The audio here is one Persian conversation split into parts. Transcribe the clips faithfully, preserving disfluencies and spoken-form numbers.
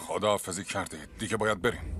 خداحافظی کردید، دیگه باید بریم.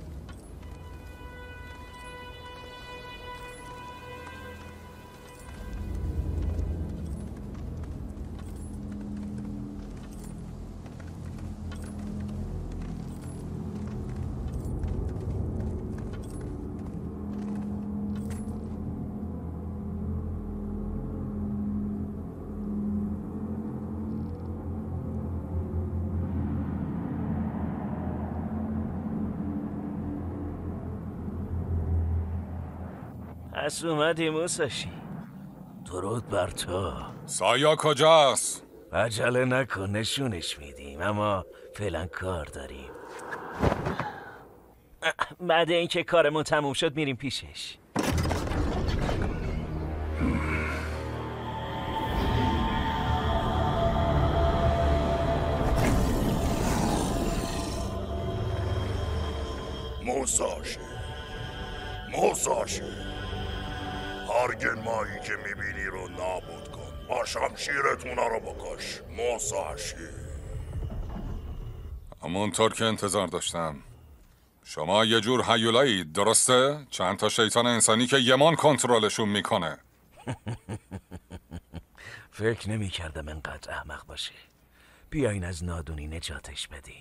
پس اومدی موساشی. درود بر تو. سایا کجاست؟ عجله نکن، نشونش میدیم، اما فعلا کار داریم. بعد اینکه کارمون تموم شد میریم پیشش. موساشی موساشی هارگن مایی که میبینی رو نابود کن. با شمشیرتونا رو بکش موساشی. همونطور که انتظار داشتم. شما یه جور هیولایید، درسته؟ چند تا شیطان انسانی که یمان کنترلشون میکنه. فکر نمی کردم انقدر احمق باشه. بیاین از نادونی نجاتش بدیم.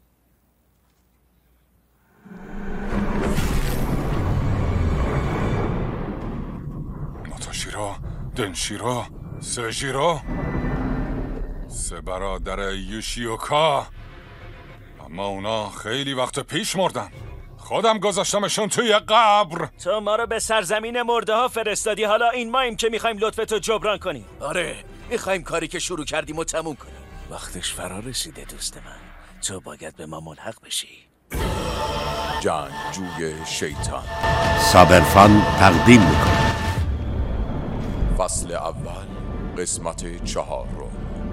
ناتاشیرا، دنشیرا، سژیرا، سه برادر یوشیوکا. اما اونا خیلی وقت پیش مردن. خودم گذاشتمشون توی قبر. تو ما رو به سرزمین مرده ها فرستادی، حالا این ماییم که میخوایم لطفتو جبران کنیم. آره، میخوایم کاری که شروع کردیم و تموم کنیم. وقتش فرا رسیده دوست من. تو باید به ما ملحق بشی. جنگجوی شیطان صابرفان تقدیم میکنه. فصل اول قسمت چهار رو.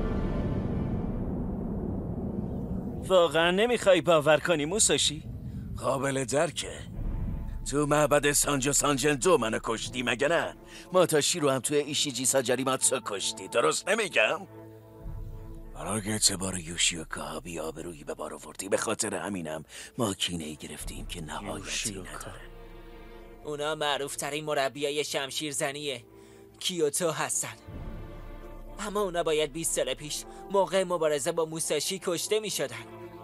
واقعا نمیخوای باور کنی موساشی؟ قابل درکه. تو معبد سانجو سانجن دو منو کشتی مگه نه؟ ماتاشی رو هم توی ایشیجی ساجاری ماتسو کشتی، درست نمیگم؟ برای اعتبار یوشیوکا بی آبرویی به بار آوردی، به خاطر همینم ما کینه‌ای گرفتیم که نهایتی نداره. اونا معروف ترین مربیای شمشیر زنیه کیوتو هستن، اما اونا باید بیست سال پیش موقع مبارزه با موساشی کشته می شدن.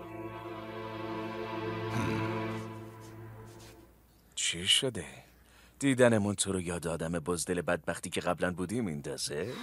چی شده؟ دیدنمون تو رو یاد آدم بزدل بدبختی که قبلا بودیم میندازه؟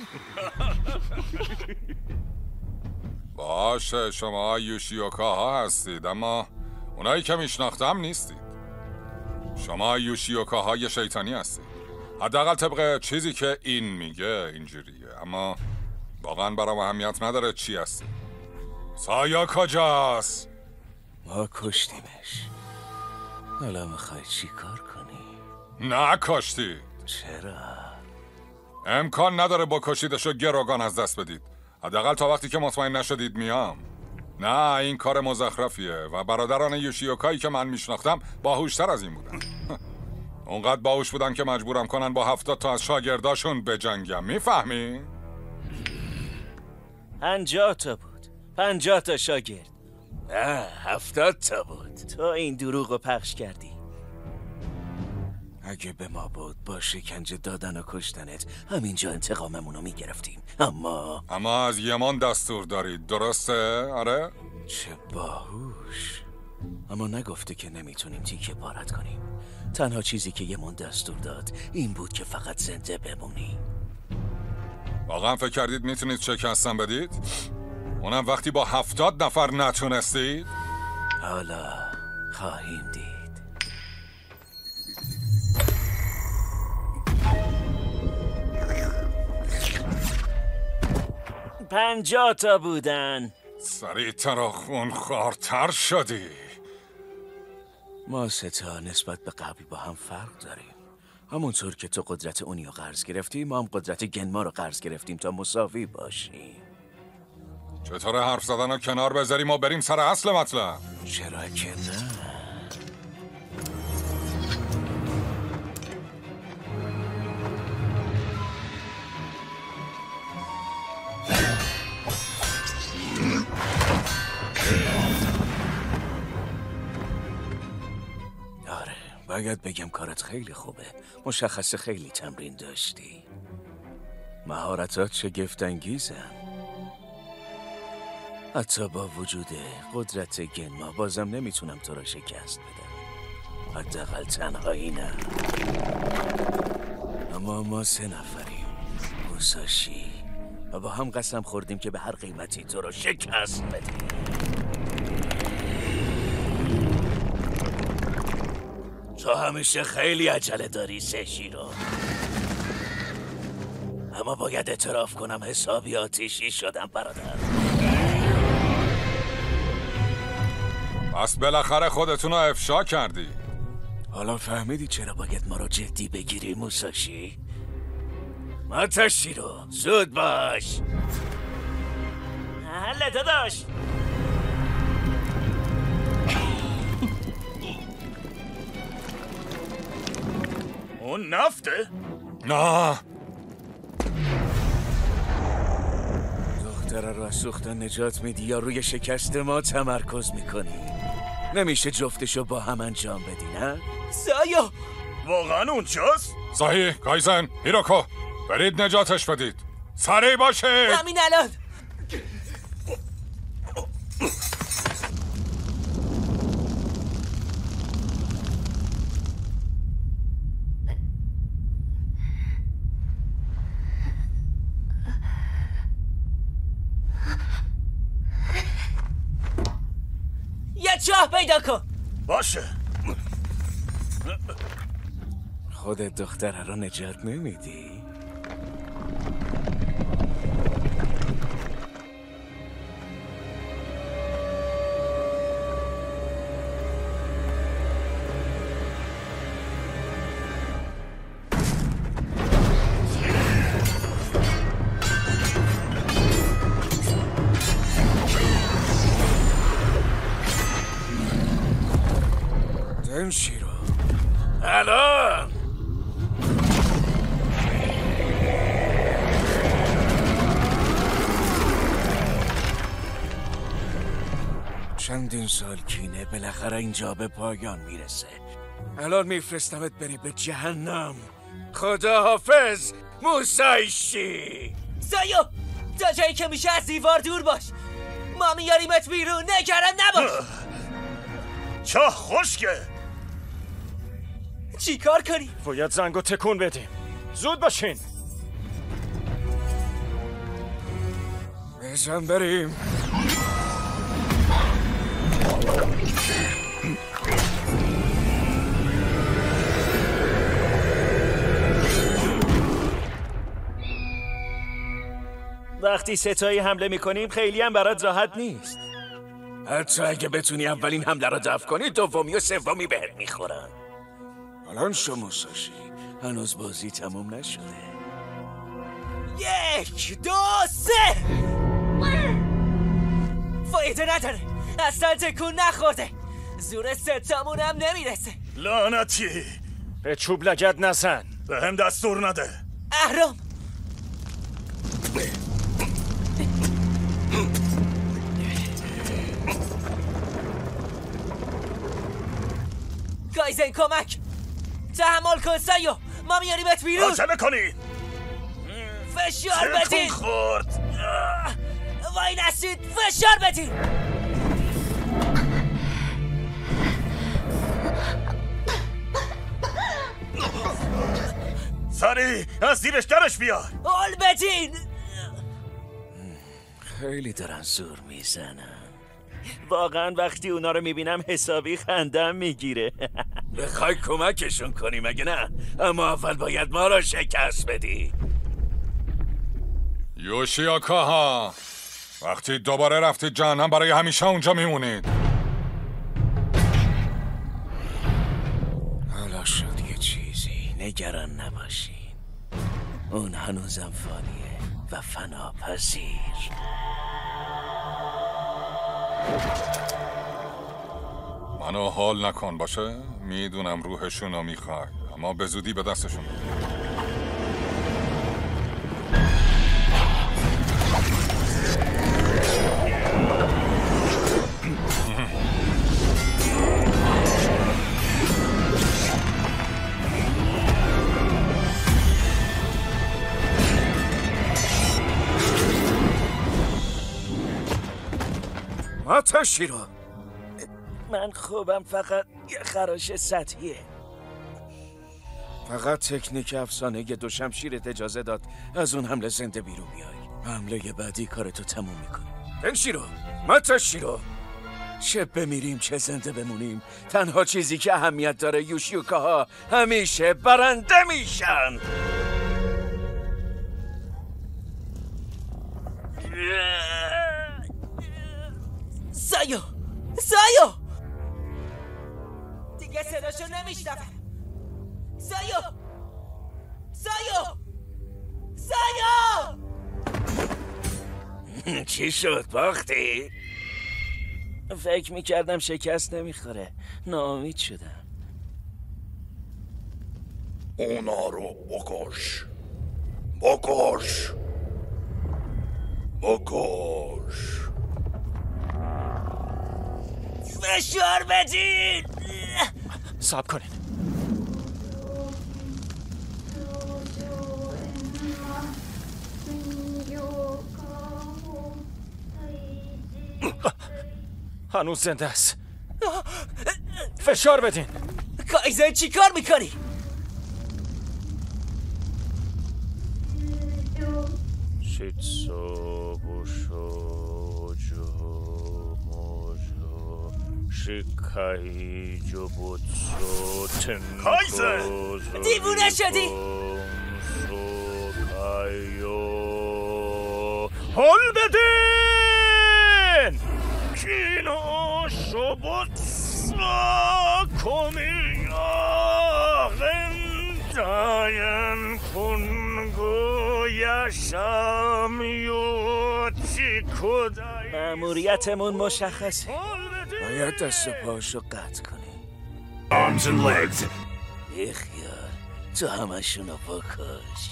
باشه، شما یوشیوکا ها هستید، اما اونایی که میشناختم نیستید. شما یوشیوکا های شیطانی هستید. حداقل طبق چیزی که این میگه اینجوریه، اما واقعا برام اهمیت نداره چی هستی. سایا کجاست؟ ما کشتیمش. حالا میخوای چی کار کنی؟ نه کشتی. چرا؟ امکان نداره با کشیدشو گروگان از دست بدید. حداقل تا وقتی که مطمئن نشدید میام. نه، این کار مزخرفیه و برادران یوشیوکایی که من میشناختم باهوشتر از این بودن. اونقدر باهوش بودن که مجبورم کنن با هفتاد تا از شاگرداشون بجنگم. میفهمی؟ پنجاه تا بود. پنجاه تا شاگرد. نه، هفتاد تا بود. تو این دروغ رو پخش کردی. اگه به ما بود با شکنجه دادن و کشتنت همینجا انتقاممون رو میگرفتیم، اما اما از یمان دستور دارید، درسته؟ آره؟ چه باهوش. اما نگفته که نمیتونیم تیکه پارت کنیم. تنها چیزی که یمان دستور داد این بود که فقط زنده بمونی. واقعا فکر کردید میتونید شکستم بدید؟ اونم وقتی با هفتاد نفر نتونستید؟ حالا خواهیم دید. پنجاه تا بودن. سریعتر و خونخوارتر شدی. ما ستا نسبت به قبل با هم فرق داریم. همونطور که تو قدرت اونی رو قرض گرفتی، ما هم قدرت گنما رو قرض گرفتیم تا مساوی باشیم. چطور حرف زدن رو کنار بذاریم و بریم سر اصل مطلب؟ چرا که نه؟ باید بگم کارت خیلی خوبه. مشخصه خیلی تمرین داشتی. مهارتات شگفت انگیزن. حتی با وجود قدرت گنما بازم نمیتونم تو را شکست بدم. حداقل تنهایی نه. اما ما سه نفریم، موساشی، و با هم قسم خوردیم که به هر قیمتی تو را شکست بدیم. تو همیشه خیلی عجله داری سشیرو، اما باید اعتراف کنم حسابی آتیشی شدم برادر. پس بالاخره خودتون رو افشا کردی. حالا فهمیدی چرا باید ما رو جدی بگیری موساشی؟ ماتاشیرو زود باش. حله داداش. اون نفته؟ نه، دختره رو از سوختن نجات میدی یا روی شکست ما تمرکز میکنی؟ نمیشه جفتشو با هم انجام بدی نه؟ سایو واقعا اونجاست؟ صحیح. کایزن، هیروکو، برید نجاتش بدید. سریع باشید. همین الان. یه چاه پیدا کن. باشه. خودت دختره رو نجات نمیدی؟ دنشیرو الان چندین سال کینه بالاخره اینجا به پایان میرسه. الان میفرستمت بری به جهنم. خداحافظ موسایشی. سایو تا جایی که میشه از دیوار دور باش. ما میاریمت بیرون، نگران نباش. چاه خشکه. چی کار کنی؟ باید زنگو تکون بدیم. زود باشین. بزن بریم. وقتی ستایی حمله میکنیم خیلی هم برات راحت نیست. حتی اگه بتونی اولین حمله رو دفع کنی دومی و سومی بهت میخورن. الان شما ساشی هنوز بازی تموم نشده. یک دو سه. فایده نداره، اصلا تکون نخورده. زور ستامون هم نمیرسه. لعنتی. به چوب لگد نزن. به هم دستور نده. اهرام کایزن کمک. تحمل کن سایو، ما میاریمت بیرون. عجله کنید. فشار تکون بدین. خورد. وای نسید، فشار بدین. سریع از زیرش درش بیار. حال بدین. خیلی دارن زور میزنن. واقعا وقتی اونا رو میبینم حسابی خندم میگیره. بخوای کمکشون کنی مگه نه؟ اما اول باید ما را شکست بدی. یوشیاکاها، وقتی دوباره رفتید جهنم برای همیشه اونجا میمونید. حالا شد یه چیزی، نگران نباشین. اون هنوزم فانیه و فناپذیر. منو حال نکن باشه؟ میدونم روحشون رو میخوای، اما به زودی به دستشون بده. ماتاشیرو، من خوبم، فقط یه خراش سطحیه. فقط تکنیک افسانه دو شمشیرت اجازه داد از اون حمله زنده بیرون بیای. حمله بعدی کارتو تموم میکنی. تنشیرو، ماتاشیرو، چه بمیریم چه زنده بمونیم، تنها چیزی که اهمیت داره یوشیوکاها همیشه برنده میشن. سایو، سایو، دیگه صداشو نمیشنوم. سایو، سایو، سایو. چی شد باختی؟ فکر میکردم شکست نمیخوره، ناامید شدم. اونا رو بکش، بکش، بکش. فشار بدین. صبر کنین. هنوز زنده است. فشار بدین. کایزن چی کار میکنی؟ شیتسو بوشو جو موجو شیکای جو بوتسو تنکو کایزن! دیوونه شدی؟ حال بدین! کینو شبوتسا کمییا غنداین کنگو یشم چی کدایی. مأموریتمون مشخصه، باید دست و پاشو قطع کنی. Arms and legs. بیخیال، تو همشونو بکش.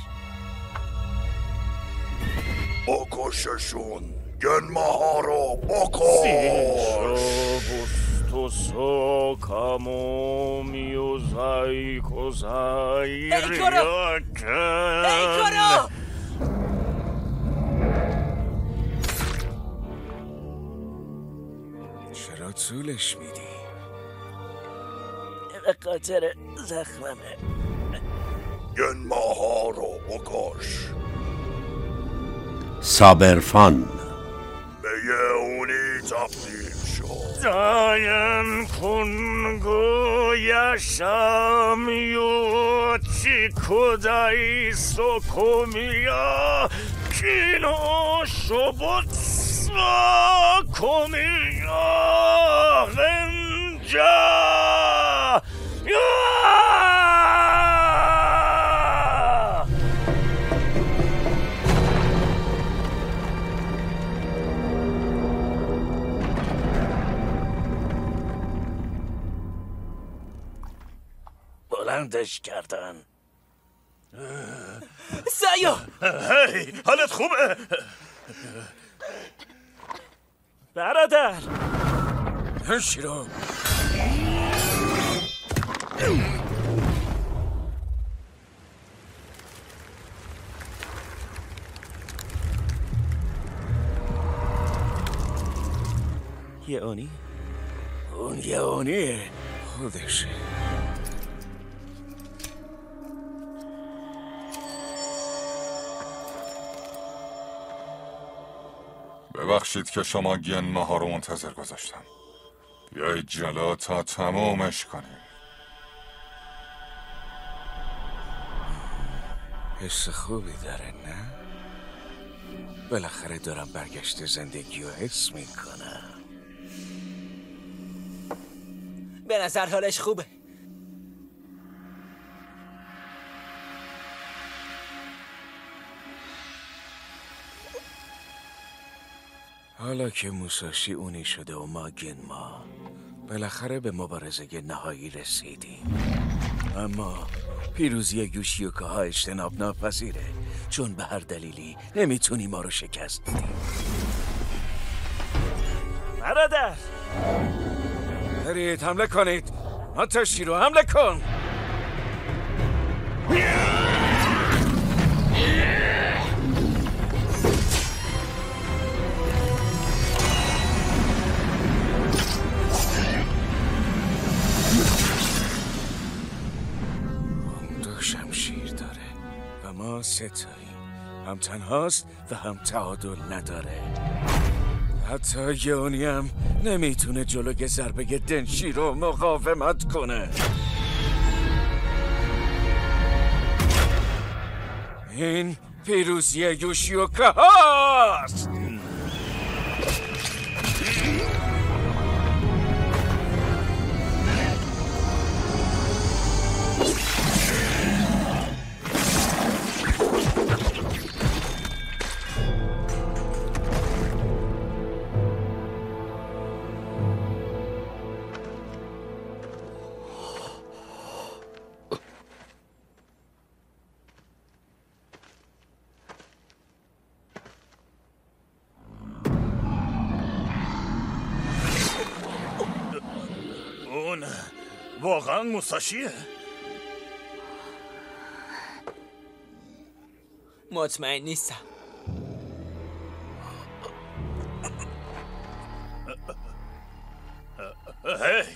بکششون. گنماها رو بکش. بوستو سو کامو میوزای کوزای ریاکن. ای کارو! چرا طولش میدی؟ به خاطر زخممه. گنماها رو بکش. صابرفان به یه اونی تبدیل شد. داین کنگو یشم یو چی کدایی سوکومیا کینو شبوتسا کمییا غنجا یا بلندش کردن. سایو، هی حالت خوبه؟ برادر هنشیرو، یه اونی؟ اون یه اونیه خودشه. ببخشید که شما گنماها رو منتظر گذاشتم. بیایید جلو تا تمومش کنیم. حس خوبی داره نه؟ بالاخره دارم برگشت زندگی رو حس میکنم. به نظر حالش خوبه. حالا که موساشی اونی شده و ما گنما، بالاخره به مبارزه نهایی رسیدیم. اما پیروزی یوشیوکاها اجتناب ناپذیره، چون به هر دلیلی نمیتونی ما رو شکست بدی. برادر برید حمله کنید. ماتاشیرو حمله کن. ستایی. هم تنهاست و هم تعادل نداره. حتی یونی هم نمیتونه جلوی ضربه دنشی رو مقاومت کنه. این پیروزی یوشیوکا هاست. اون واقعا موساشیه؟ مطمئن نیستم. هی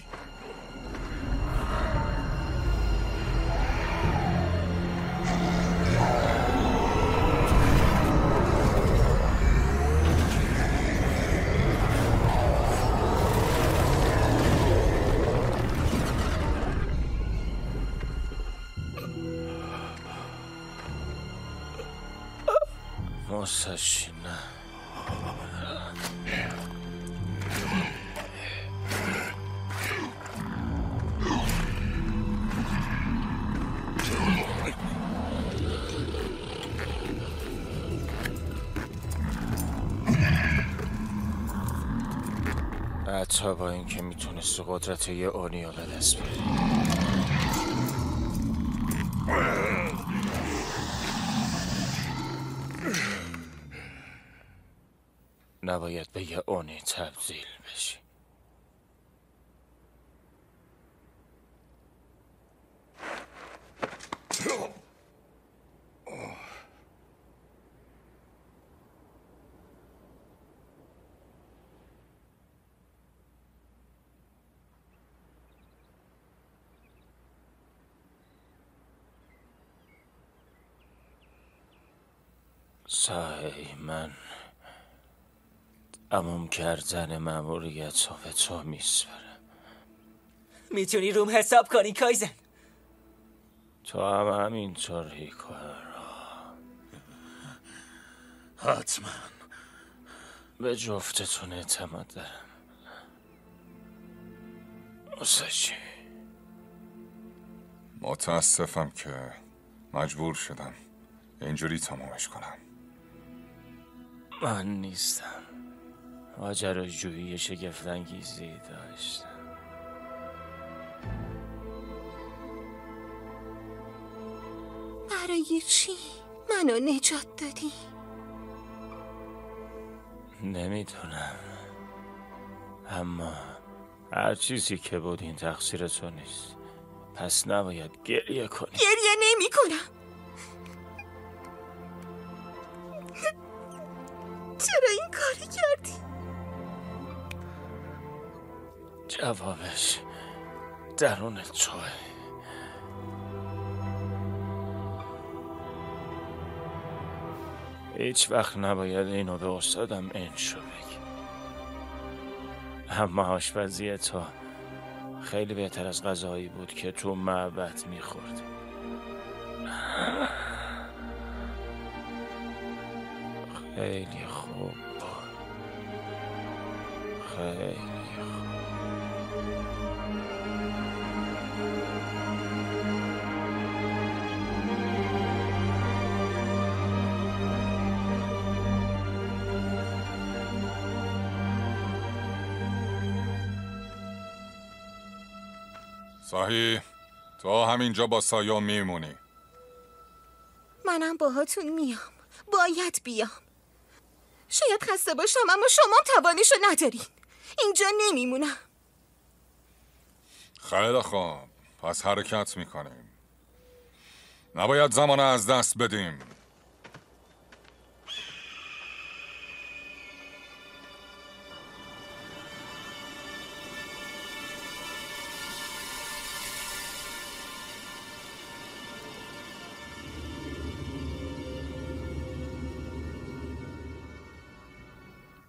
موساشی نه. حتی با اینکه میتونست قدرت یه اونیو به دست بیاره. نباید به یه اونی تبدیل بشی. سعی من تموم کردن مأموریت رو به تو میسپرم. میتونی روم حساب کنی کایزن؟ تو هم همینطور هیکارا. حتما. به جفتتون اعتماد دارم. موساشی. متاسفم که مجبور شدم اینجوری تمامش کنم. من نیستم. ماجراجویی شگفت‌انگیزی داشتم. برای چی منو نجات دادی؟ نمیدونم، اما هر چیزی که بود این تقصیر تو نیست. پس نباید گریه کنی. گریه نمی کنم. چرا این کاری کردی؟ جوابش درون توه. هیچ وقت نباید اینو به استادم انشو بگی. اما آشپزی تو خیلی بهتر از غذایی بود که تو معبد میخوردی. خیلی خوب بود. خیلی خوب. ساهی، تو همینجا با سایه میمونی. منم باهاتون میام. باید بیام. شاید خسته باشم اما شما توانشو ندارین. اینجا نمیمونم. خیلی خوب، پس حرکت میکنیم. نباید زمان از دست بدیم.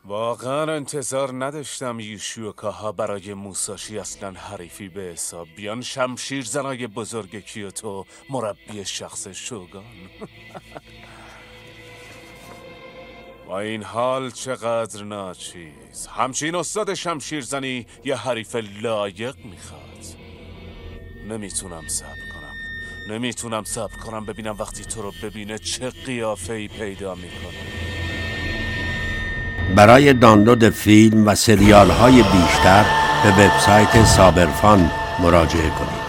واقعا انتظار نداشتم یوشیوکاها برای موساشی اصلا حریفی به حساب بیان. شمشیر زنای بزرگ کیوتو، مربی شخص شوگان. با این حال چقدر ناچیز. همچین استاد شمشیرزنی یه حریف لایق میخواد. نمیتونم صبر کنم نمیتونم صبر کنم ببینم وقتی تو رو ببینه چه قیافه‌ای پیدا میکنه. برای دانلود فیلم و سریال های بیشتر به وبسایت سابرفان مراجعه کنید.